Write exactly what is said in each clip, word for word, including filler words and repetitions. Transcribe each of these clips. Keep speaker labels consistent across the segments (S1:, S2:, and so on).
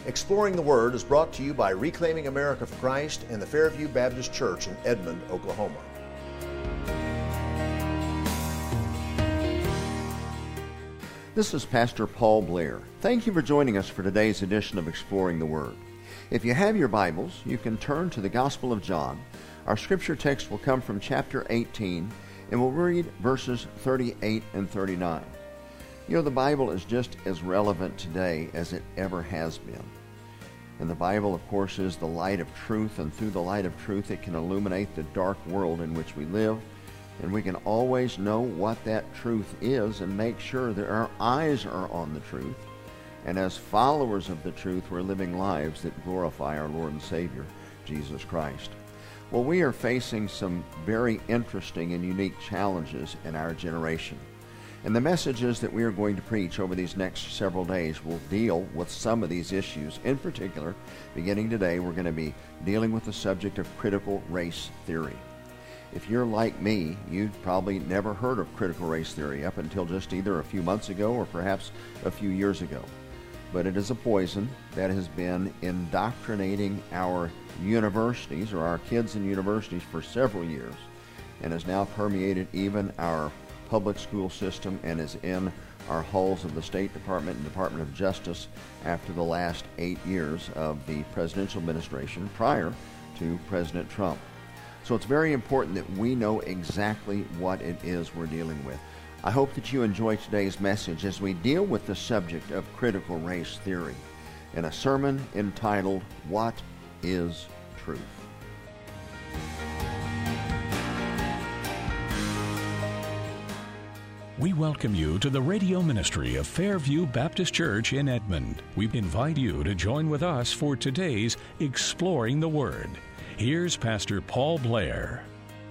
S1: Exploring the Word is brought to you by Reclaiming America for Christ and the Fairview Baptist Church in Edmond, Oklahoma.
S2: This is Pastor Paul Blair. Thank you for joining us for today's edition of Exploring the Word. If you have your Bibles, you can turn to the Gospel of John. Our scripture text will come from chapter eighteen, and we'll read verses thirty-eight and thirty-nine. You know, the Bible is just as relevant today as it ever has been. And the Bible, of course, is the light of truth, and through the light of truth it can illuminate the dark world in which we live, and we can always know what that truth is and make sure that our eyes are on the truth. And as followers of the truth, we're living lives that glorify our Lord and Savior, Jesus Christ. Well, we are facing some very interesting and unique challenges in our generation. And the messages that we are going to preach over these next several days will deal with some of these issues. In particular, beginning today, we're going to be dealing with the subject of critical race theory. If you're like me, you'd probably never heard of critical race theory up until just either a few months ago or perhaps a few years ago. But it is a poison that has been indoctrinating our universities or our kids in universities for several years and has now permeated even our public school system and is in our halls of the State Department and Department of Justice after the last eight years of the presidential administration prior to President Trump. So it's very important that we know exactly what it is we're dealing with. I hope that you enjoy today's message as we deal with the subject of critical race theory in a sermon entitled, What is Truth?
S3: We welcome you to the radio ministry of Fairview Baptist Church in Edmond. We invite you to join with us for today's Exploring the Word. Here's Pastor Paul Blair.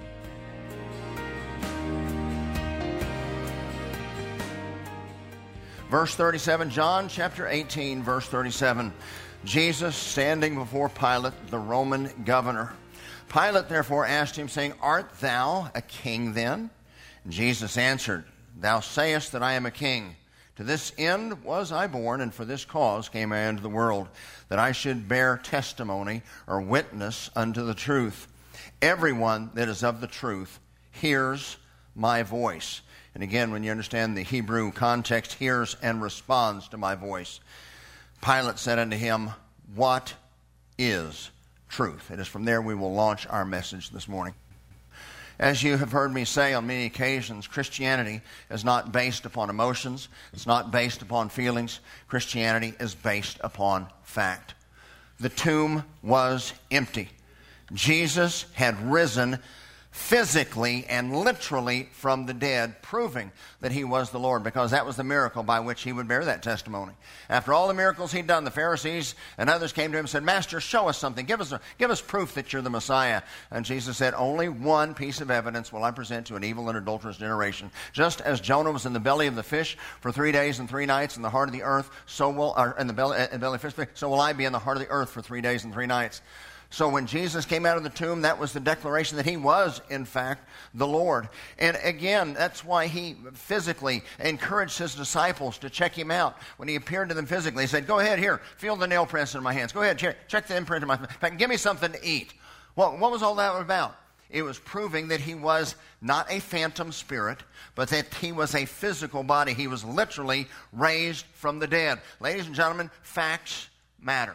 S2: Verse thirty-seven, John chapter eighteen, verse thirty-seven. Jesus standing before Pilate, the Roman governor. Pilate therefore asked him, saying, Art thou a king then? Jesus answered, Thou sayest that I am a king. To this end was I born, and for this cause came I into the world, that I should bear testimony or witness unto the truth. Everyone that is of the truth hears my voice. And again, when you understand the Hebrew context, hears and responds to my voice. Pilate said unto him, What is truth? It is from there we will launch our message this morning. As you have heard me say on many occasions, Christianity is not based upon emotions. It's not based upon feelings. Christianity is based upon fact. The tomb was empty. Jesus had risen physically and literally from the dead, proving that he was the Lord, because that was the miracle by which he would bear that testimony. After all the miracles he'd done, the Pharisees and others came to him and said, Master, show us something. Give us, a, give us proof that you're the Messiah. And Jesus said, only one piece of evidence will I present to an evil and adulterous generation. Just as Jonah was in the belly of the fish for three days and three nights in the heart of the earth, so will, or in the belly, in the belly of the fish, so will I be in the heart of the earth for three days and three nights. So when Jesus came out of the tomb, that was the declaration that he was, in fact, the Lord. And again, that's why he physically encouraged his disciples to check him out. When he appeared to them physically, he said, Go ahead, here, feel the nail prints in my hands. Go ahead, check, check the imprint in my hand. Give me something to eat. Well, what was all that about? It was proving that he was not a phantom spirit, but that he was a physical body. He was literally raised from the dead. Ladies and gentlemen, facts matter.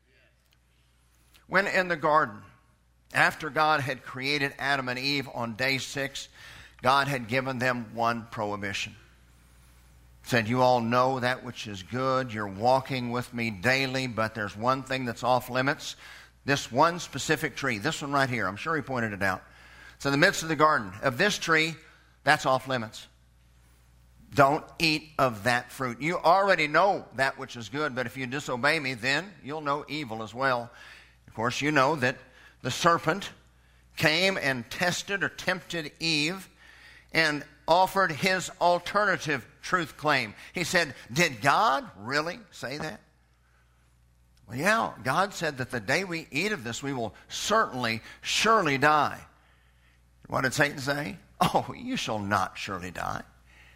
S2: When in the garden, after God had created Adam and Eve on day six, God had given them one prohibition. He said, you all know that which is good. You're walking with me daily, but there's one thing that's off limits. This one specific tree, this one right here, I'm sure he pointed it out. It's in the midst of the garden. Of this tree, that's off limits. Don't eat of that fruit. You already know that which is good, but if you disobey me, then you'll know evil as well. Of course, you know that the serpent came and tested or tempted Eve and offered his alternative truth claim. He said, did God really say that? Well, yeah, God said that the day we eat of this, we will certainly, surely die. What did Satan say? Oh, you shall not surely die.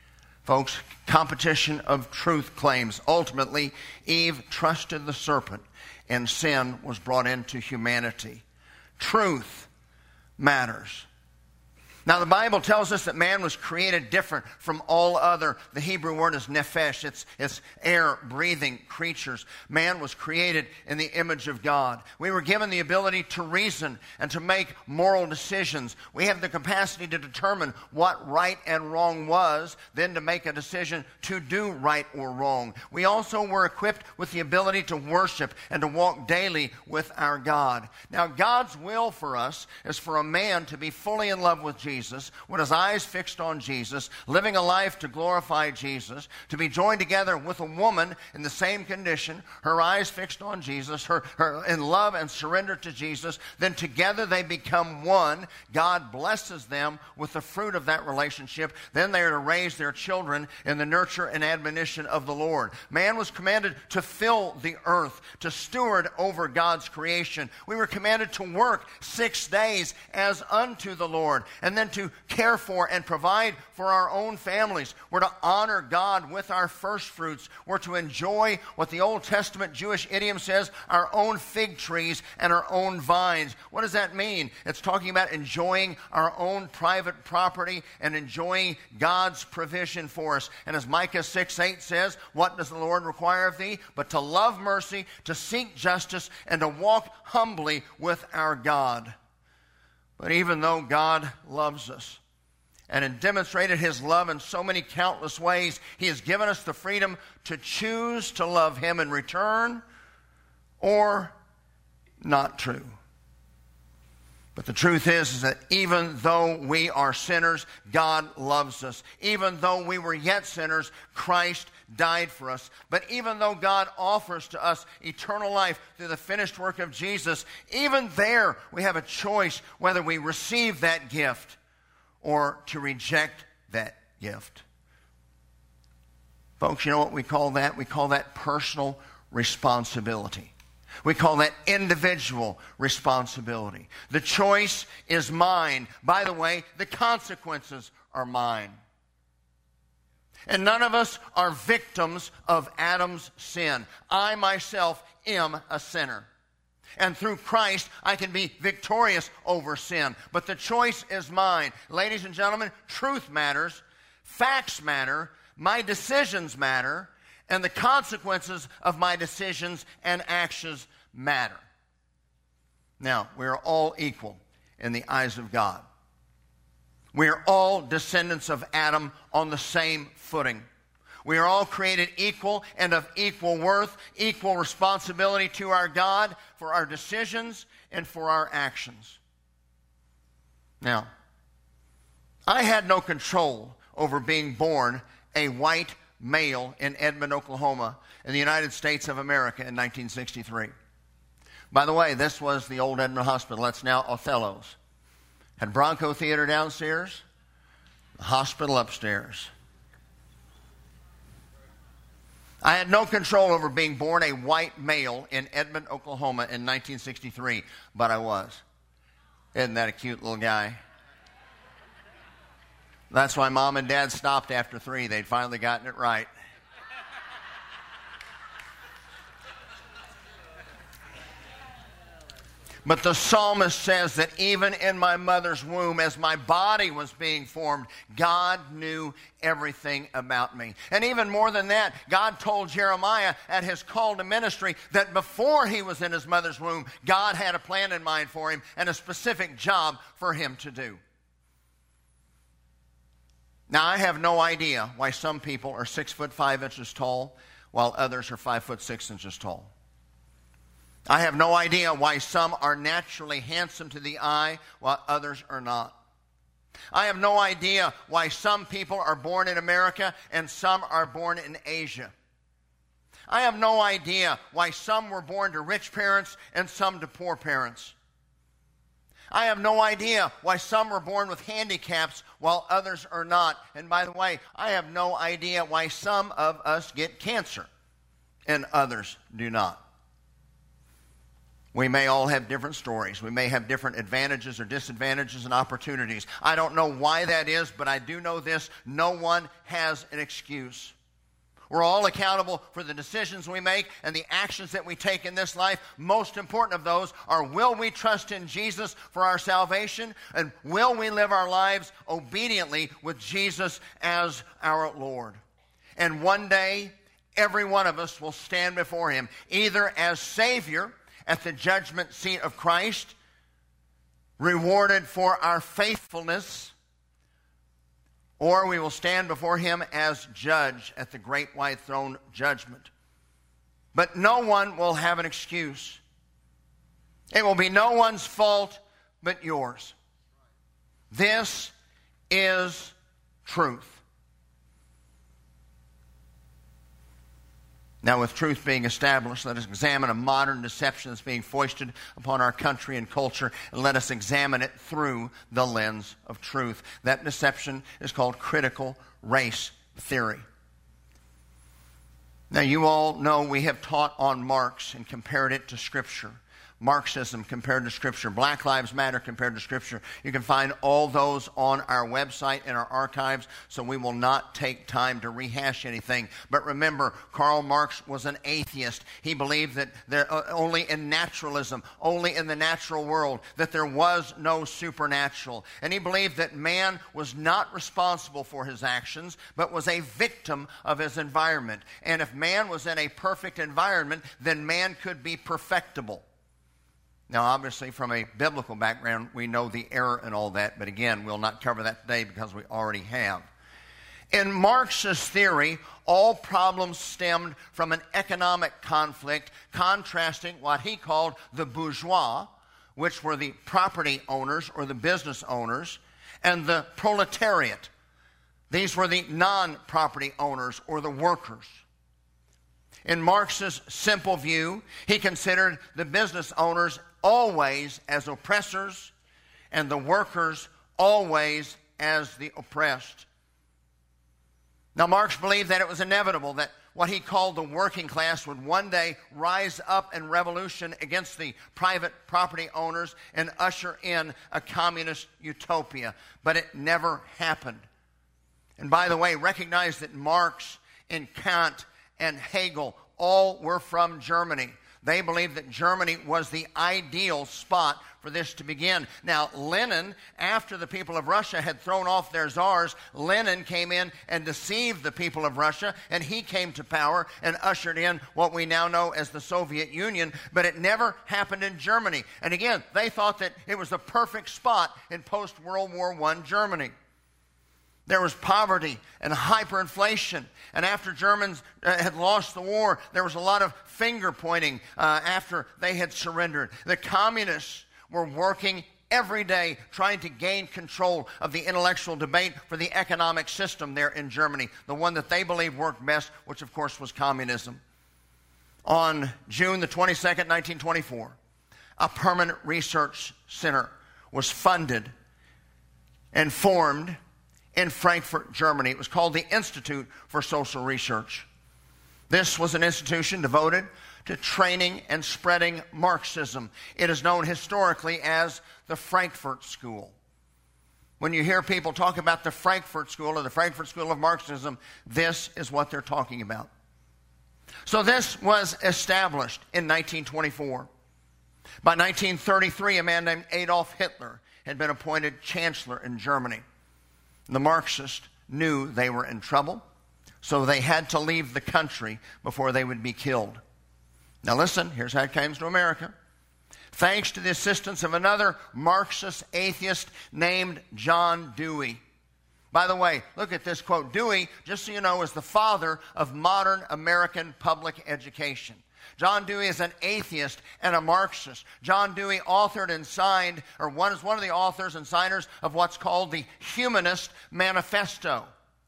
S2: Folks, competition of truth claims. Ultimately, Eve trusted the serpent, and sin was brought into humanity. Truth matters. Now, the Bible tells us that man was created different from all other. The Hebrew word is nephesh. It's, it's air-breathing creatures. Man was created in the image of God. We were given the ability to reason and to make moral decisions. We have the capacity to determine what right and wrong was, then to make a decision to do right or wrong. We also were equipped with the ability to worship and to walk daily with our God. Now, God's will for us is for a man to be fully in love with Jesus. Jesus, with his eyes fixed on Jesus, living a life to glorify Jesus, to be joined together with a woman in the same condition, her eyes fixed on Jesus, her, her in love and surrender to Jesus, then together they become one. God blesses them with the fruit of that relationship. Then they are to raise their children in the nurture and admonition of the Lord. Man was commanded to fill the earth, to steward over God's creation. We were commanded to work six days as unto the Lord, and then to care for and provide for our own families. We're to honor God with our first fruits. We're to enjoy what the Old Testament Jewish idiom says, our own fig trees and our own vines. What does that mean? It's talking about enjoying our own private property and enjoying God's provision for us. And as Micah six eight says, what does the Lord require of thee? But to love mercy, to seek justice, and to walk humbly with our God. But even though God loves us and has demonstrated his love in so many countless ways, he has given us the freedom to choose to love him in return or not true. But the truth is, is that even though we are sinners, God loves us. Even though we were yet sinners, Christ died for us. But even though God offers to us eternal life through the finished work of Jesus, even there we have a choice whether we receive that gift or to reject that gift. Folks, you know what we call that? We call that personal responsibility. We call that individual responsibility. The choice is mine. By the way, the consequences are mine. And none of us are victims of Adam's sin. I myself am a sinner. And through Christ, I can be victorious over sin. But the choice is mine. Ladies and gentlemen, truth matters. Facts matter. My decisions matter. And the consequences of my decisions and actions matter. Now, we are all equal in the eyes of God. We are all descendants of Adam on the same footing. We are all created equal and of equal worth, equal responsibility to our God for our decisions and for our actions. Now, I had no control over being born a white male in Edmond, Oklahoma, in the United States of America in nineteen sixty-three. By the way, this was the old Edmond Hospital. That's now Othello's. Had Bronco Theater downstairs, the hospital upstairs. I had no control over being born a white male in Edmond, Oklahoma in nineteen sixty-three, but I was. Isn't that a cute little guy? That's why Mom and Dad stopped after three. They'd finally gotten it right. But the psalmist says that even in my mother's womb, as my body was being formed, God knew everything about me. And even more than that, God told Jeremiah at his call to ministry that before he was in his mother's womb, God had a plan in mind for him and a specific job for him to do. Now, I have no idea why some people are six foot five inches tall while others are five foot six inches tall. I have no idea why some are naturally handsome to the eye while others are not. I have no idea why some people are born in America and some are born in Asia. I have no idea why some were born to rich parents and some to poor parents. I have no idea why some were born with handicaps while others are not. And by the way, I have no idea why some of us get cancer and others do not. We may all have different stories. We may have different advantages or disadvantages and opportunities. I don't know why that is, but I do know this. No one has an excuse. We're all accountable for the decisions we make and the actions that we take in this life. Most important of those are, will we trust in Jesus for our salvation? And will we live our lives obediently with Jesus as our Lord? And one day, every one of us will stand before Him, either as Savior at the judgment seat of Christ, rewarded for our faithfulness, or we will stand before Him as judge at the great white throne judgment. But no one will have an excuse. It will be no one's fault but yours. This is truth. Now, with truth being established, let us examine a modern deception that's being foisted upon our country and culture, and let us examine it through the lens of truth. That deception is called critical race theory. Now, you all know we have taught on Marx and compared it to Scripture. Marxism compared to Scripture, Black Lives Matter compared to Scripture. You can find all those on our website in our archives, so we will not take time to rehash anything. But remember, Karl Marx was an atheist. He believed that there, uh, only in naturalism, only in the natural world, that there was no supernatural. And he believed that man was not responsible for his actions, but was a victim of his environment. And if man was in a perfect environment, then man could be perfectible. Now, obviously, from a biblical background, we know the error and all that, but again, we'll not cover that today because we already have. In Marx's theory, all problems stemmed from an economic conflict contrasting what he called the bourgeois, which were the property owners or the business owners, and the proletariat. These were the non-property owners or the workers. In Marx's simple view, he considered the business owners always as oppressors and the workers always as the oppressed. Now, Marx believed that it was inevitable that what he called the working class would one day rise up in revolution against the private property owners and usher in a communist utopia. But it never happened. And by the way, recognize that Marx and Kant and Hegel all were from Germany. They believed that Germany was the ideal spot for this to begin. Now, Lenin, after the people of Russia had thrown off their czars, Lenin came in and deceived the people of Russia, and he came to power and ushered in what we now know as the Soviet Union, but it never happened in Germany. And again, they thought that it was the perfect spot in post-World War One Germany. There was poverty and hyperinflation. And after Germans uh, had lost the war, there was a lot of finger pointing uh, after they had surrendered. The communists were working every day trying to gain control of the intellectual debate for the economic system there in Germany, the one that they believed worked best, which of course was communism. On June the twenty-second, nineteen twenty-four, a permanent research center was funded and formed in Frankfurt, Germany. It was called the Institute for Social Research. This was an institution devoted to training and spreading Marxism. It is known historically as the Frankfurt School. When you hear people talk about the Frankfurt School or the Frankfurt School of Marxism, this is what they're talking about. So this was established in nineteen twenty-four. By nineteen thirty-three, a man named Adolf Hitler had been appointed chancellor in Germany. The Marxists knew they were in trouble, so they had to leave the country before they would be killed. Now listen, here's how it came to America. Thanks to the assistance of another Marxist atheist named John Dewey. By the way, look at this quote. Dewey, just so you know, is the father of modern American public education. John Dewey is an atheist and a Marxist. John Dewey authored and signed, or one is one of the authors and signers of what's called the Humanist Manifesto,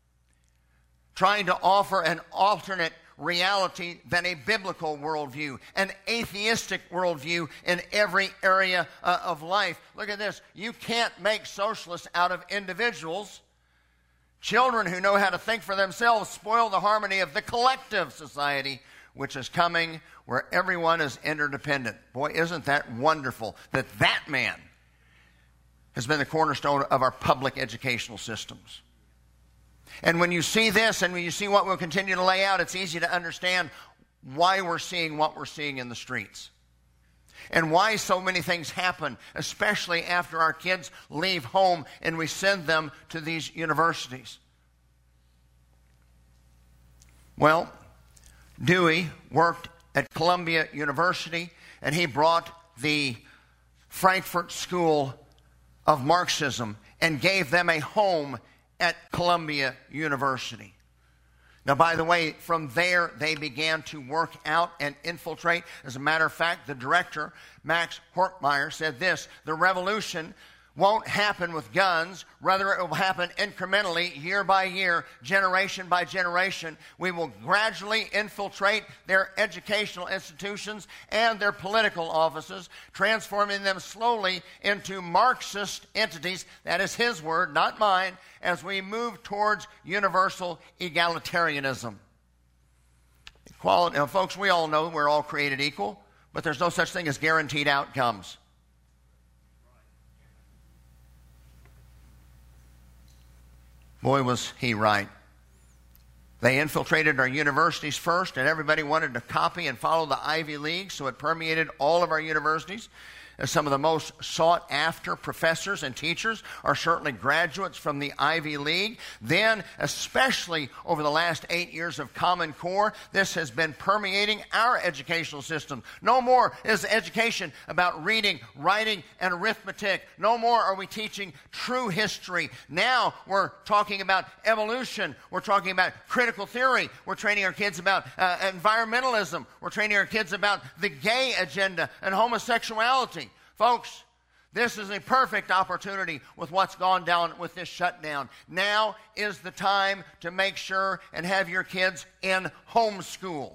S2: trying to offer an alternate reality than a biblical worldview, an atheistic worldview in every area uh, of life. Look at this. You can't make socialists out of individuals. Children who know how to think for themselves spoil the harmony of the collective society which is coming, where everyone is interdependent. Boy, isn't that wonderful that that man has been the cornerstone of our public educational systems. And when you see this and when you see what we'll continue to lay out, it's easy to understand why we're seeing what we're seeing in the streets. And why so many things happen, especially after our kids leave home and we send them to these universities. Well, Dewey worked at Columbia University, and he brought the Frankfurt School of Marxism and gave them a home at Columbia University. Now, by the way, from there, they began to work out and infiltrate. As a matter of fact, the director, Max Horkheimer, said this: the revolution won't happen with guns. Rather, it will happen incrementally, year by year, generation by generation. We will gradually infiltrate their educational institutions and their political offices, transforming them slowly into Marxist entities. That is his word, not mine, as we move towards universal egalitarianism. Equality, now, folks, we all know we're all created equal, but there's no such thing as guaranteed outcomes. Boy, was he right. They infiltrated our universities first, and everybody wanted to copy and follow the Ivy League, so it permeated all of our universities. And some of the most sought-after professors and teachers are certainly graduates from the Ivy League. Then, especially over the last eight years of Common Core, this has been permeating our educational system. No more is education about reading, writing, and arithmetic. No more are we teaching true history. Now we're talking about evolution. We're talking about critical theory. We're training our kids about uh, environmentalism. We're training our kids about the gay agenda and homosexuality. Folks, this is a perfect opportunity with what's gone down with this shutdown. Now is the time to make sure and have your kids in homeschool.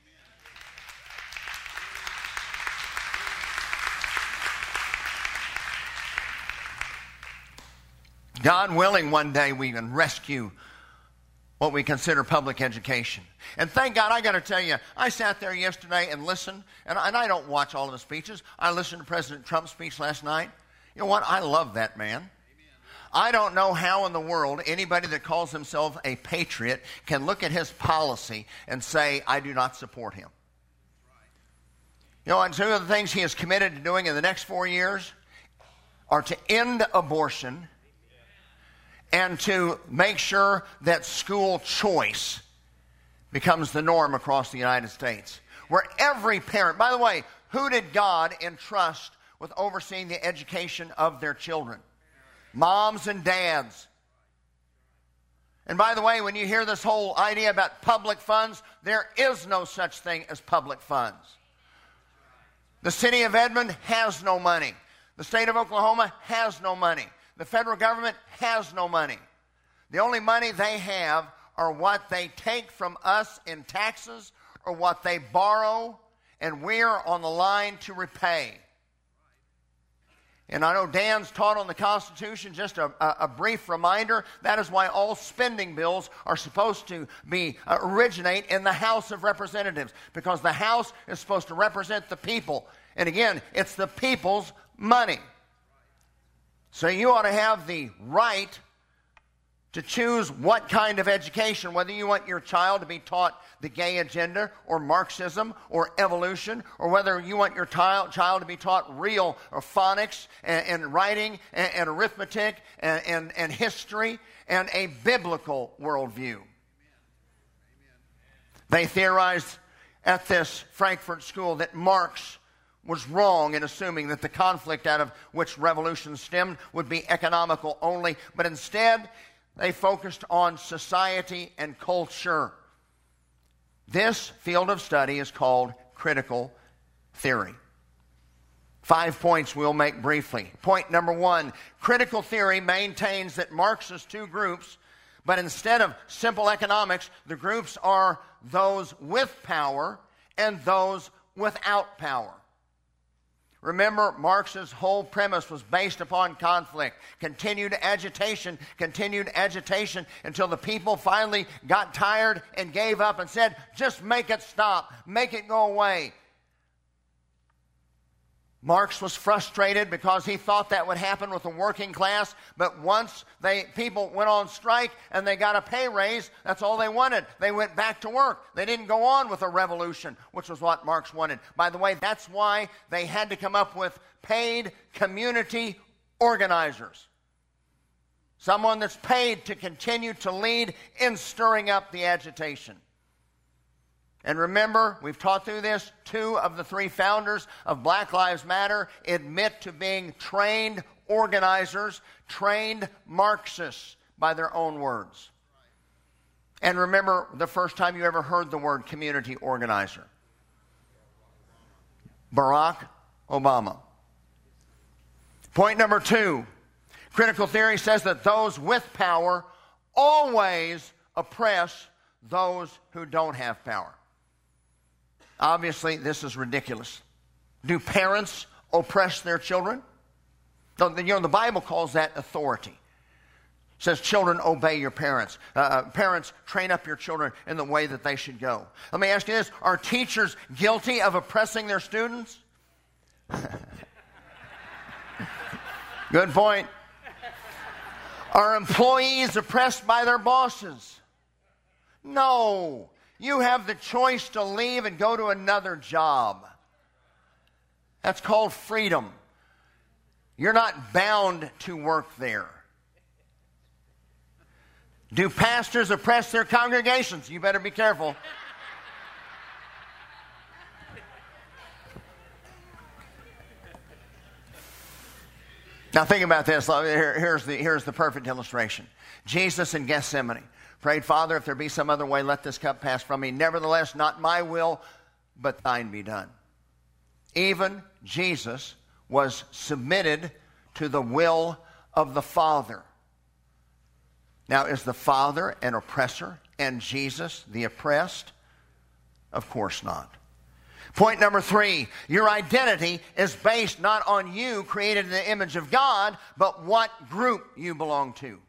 S2: God willing, one day we can rescue what we consider public education. And thank God, I got to tell you, I sat there yesterday and listened, and I, and I don't watch all of the speeches. I listened to President Trump's speech last night. You know what? I love that man. Amen. I don't know how in the world anybody that calls himself a patriot can look at his policy and say, I do not support him. You know, and two of the things he is committed to doing in the next four years are to end abortion and to make sure that school choice becomes the norm across the United States. Where every parent, by the way, who did God entrust with overseeing the education of their children? Moms and dads. And by the way, when you hear this whole idea about public funds, there is no such thing as public funds. The city of Edmond has no money. The state of Oklahoma has no money. The federal government has no money. The only money they have are what they take from us in taxes or what they borrow, and we're on the line to repay. And I know Dan's taught on the Constitution. Just a, a, a brief reminder, that is why all spending bills are supposed to be uh, originate in the House of Representatives, because the House is supposed to represent the people. And again, it's the people's money. So you ought to have the right to choose what kind of education, whether you want your child to be taught the gay agenda or Marxism or evolution, or whether you want your child, child to be taught real or phonics and, and writing and, and arithmetic and, and, and history and a biblical worldview. Amen. They theorized at this Frankfurt School that Marx was wrong in assuming that the conflict out of which revolution stemmed would be economical only, but instead they focused on society and culture. This field of study is called critical theory. Five points we'll make briefly. Point number one, critical theory maintains that Marxist two groups, but instead of simple economics, the groups are those with power and those without power. Remember, Marx's whole premise was based upon conflict. Continued agitation, continued agitation, until the people finally got tired and gave up and said, just make it stop, make it go away. Marx was frustrated because he thought that would happen with the working class, but once they people went on strike and they got a pay raise, that's all they wanted. They went back to work. They didn't go on with a revolution, which was what Marx wanted. By the way, that's why they had to come up with paid community organizers. Someone that's paid to continue to lead in stirring up the agitation. And remember, we've taught through this, two of the three founders of Black Lives Matter admit to being trained organizers, trained Marxists by their own words. And remember the first time you ever heard the word community organizer. Barack Obama. Point number two, critical theory says that those with power always oppress those who don't have power. Obviously, this is ridiculous. Do parents oppress their children? You know, the Bible calls that authority. It says, children, obey your parents. Uh, parents, train up your children in the way that they should go. Let me ask you this. Are teachers guilty of oppressing their students? Good point. Are employees oppressed by their bosses? No. You have the choice to leave and go to another job. That's called freedom. You're not bound to work there. Do pastors oppress their congregations? You better be careful. Now think about this. Here, here's the, here's the perfect illustration. Jesus in Gethsemane prayed, Father, if there be some other way, let this cup pass from me. Nevertheless, not my will, but thine be done. Even Jesus was submitted to the will of the Father. Now, is the Father an oppressor and Jesus the oppressed? Of course not. Point number three, your identity is based not on you created in the image of God, but what group you belong to.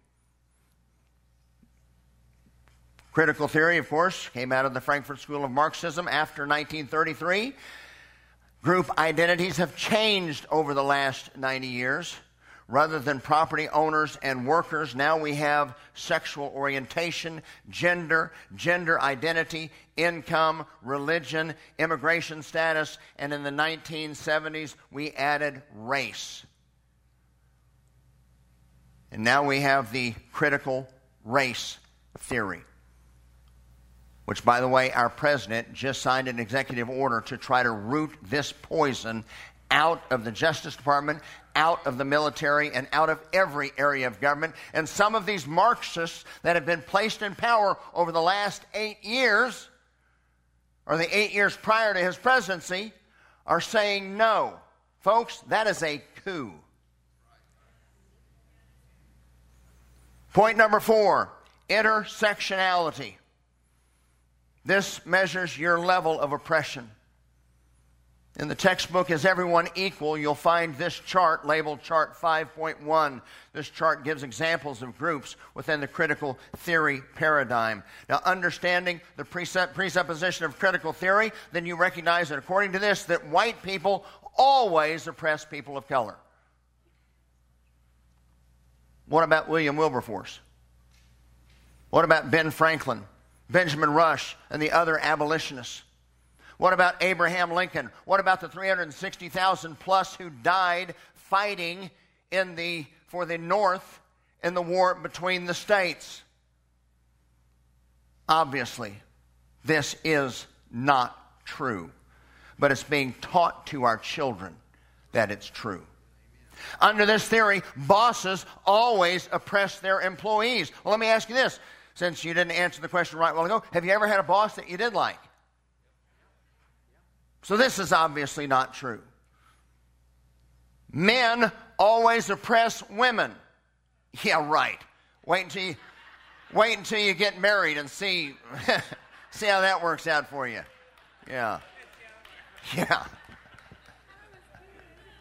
S2: Critical theory, of course, came out of the Frankfurt School of Marxism after nineteen thirty-three. Group identities have changed over the last ninety years. Rather than property owners and workers, now we have sexual orientation, gender, gender identity, income, religion, immigration status, and in the nineteen seventies we added race. And now we have the critical race theory, which, by the way, our president just signed an executive order to try to root this poison out of the Justice Department, out of the military, and out of every area of government. And some of these Marxists that have been placed in power over the last eight years, or the eight years prior to his presidency, are saying no. Folks, that is a coup. Point number four, intersectionality. This measures your level of oppression. In the textbook, Is Everyone Equal?, you'll find this chart labeled Chart five point one. This chart gives examples of groups within the critical theory paradigm. Now, understanding the presupposition of critical theory, then you recognize that according to this, that white people always oppress people of color. What about William Wilberforce? What about Ben Franklin, Benjamin Rush, and the other abolitionists? What about Abraham Lincoln? What about the three hundred sixty thousand plus who died fighting in the, for the North in the war between the states? Obviously, this is not true, but it's being taught to our children that it's true. Under this theory, bosses always oppress their employees. Well, let me ask you this. Since you didn't answer the question right a while ago, have you ever had a boss that you did like? So this is obviously not true. Men always oppress women. Yeah, right. Wait until you, wait until you get married and see, see how that works out for you. Yeah. Yeah.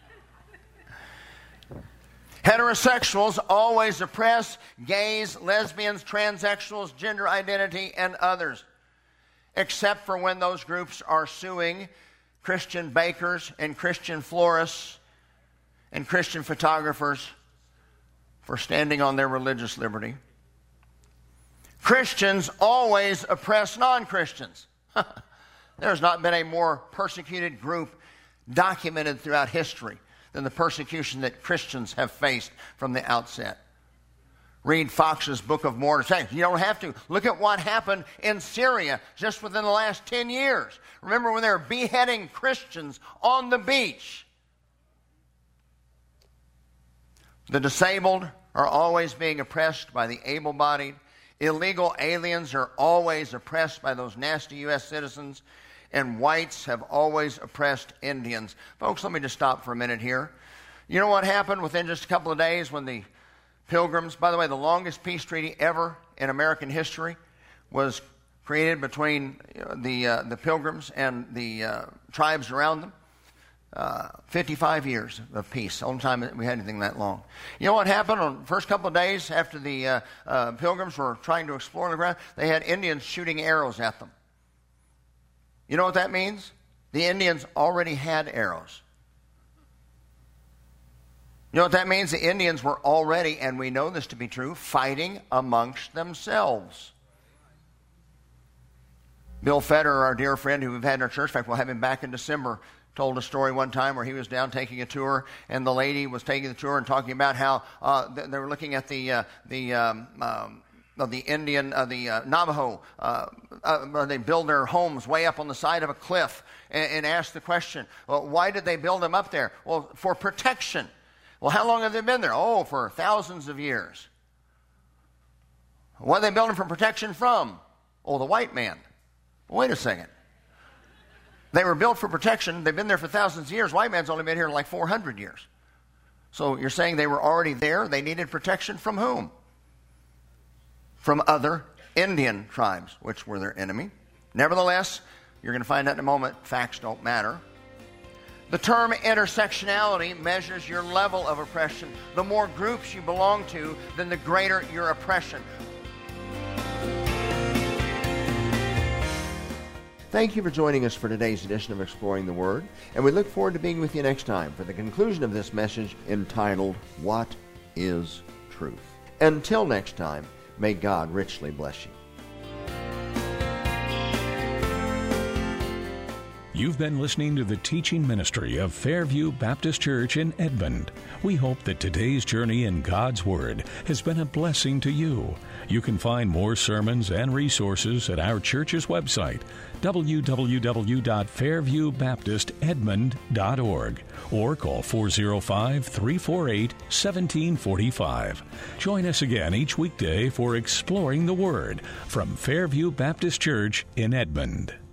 S2: Heterosexuals always oppress gays, lesbians, transsexuals, gender identity, and others, except for when those groups are suing Christian bakers and Christian florists and Christian photographers for standing on their religious liberty. Christians always oppress non-Christians. There's not been a more persecuted group documented throughout history than the persecution that Christians have faced from the outset. Read Fox's Book of Mormon. You don't have to. Look at what happened in Syria just within the last ten years. Remember when they were beheading Christians on the beach? The disabled are always being oppressed by the able-bodied. Illegal aliens are always oppressed by those nasty U S citizens. And whites have always oppressed Indians. Folks, let me just stop for a minute here. You know what happened within just a couple of days when the Pilgrims, by the way, the longest peace treaty ever in American history was created between the uh, the Pilgrims and the uh, tribes around them. Uh, fifty-five years of peace. Only time we had anything that long. You know what happened on the first couple of days after the uh, uh, Pilgrims were trying to explore the ground? They had Indians shooting arrows at them. You know what that means? The Indians already had arrows. You know what that means? The Indians were already, and we know this to be true, fighting amongst themselves. Bill Fetter, our dear friend who we've had in our church, in fact, we'll have him back in December, told a story one time where he was down taking a tour, and the lady was taking the tour and talking about how uh, they were looking at the uh, the um, um, of the Indian, uh, the uh, Navajo. Uh, uh, they build their homes way up on the side of a cliff, and, and ask the question, well, why did they build them up there? Well, for protection. Well, how long have they been there? Oh, for thousands of years. What are they building for protection from? Oh, the white man. Wait a second. They were built for protection. They've been there for thousands of years. White man's only been here like four hundred years. So you're saying they were already there? They needed protection from whom? From other Indian tribes, which were their enemy. Nevertheless, you're going to find out in a moment, facts don't matter. The term intersectionality measures your level of oppression. The more groups you belong to, then the greater your oppression.
S1: Thank you for joining us for today's edition of Exploring the Word, and we look forward to being with you next time for the conclusion of this message entitled, What is Truth? Until next time, may God richly bless you.
S3: You've been listening to the teaching ministry of Fairview Baptist Church in Edmond. We hope that today's journey in God's Word has been a blessing to you. You can find more sermons and resources at our church's website, w w w dot fairview baptist edmond dot org, or call four oh five, three four eight, one seven four five. Join us again each weekday for Exploring the Word from Fairview Baptist Church in Edmond.